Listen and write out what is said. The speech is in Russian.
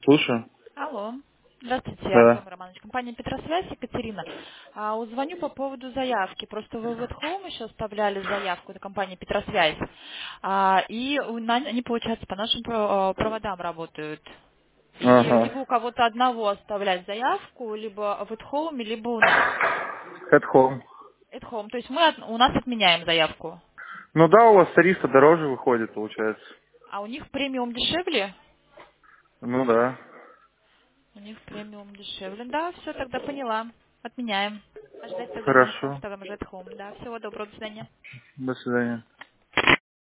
Слушаю. Алло. Здравствуйте, Да. Артем Романович. Компания «Петросвязь», Екатерина. Звоню по поводу заявки. Просто вы в Home еще оставляли заявку, это компания «Петросвязь». Они, получается, по нашим проводам работают. И Ага. либо у кого-то одного оставлять заявку, либо в Home, либо у нас. At home. Home. То есть у нас отменяем заявку. Ну да, у вас тариф-то дороже выходит, получается. А у них премиум дешевле? Ну да. У них премиум дешевле. Да, все, тогда поняла. Отменяем. А ждать тогда звонков, Хорошо. тогда уже at home. Да, всего доброго, до свидания. До свидания.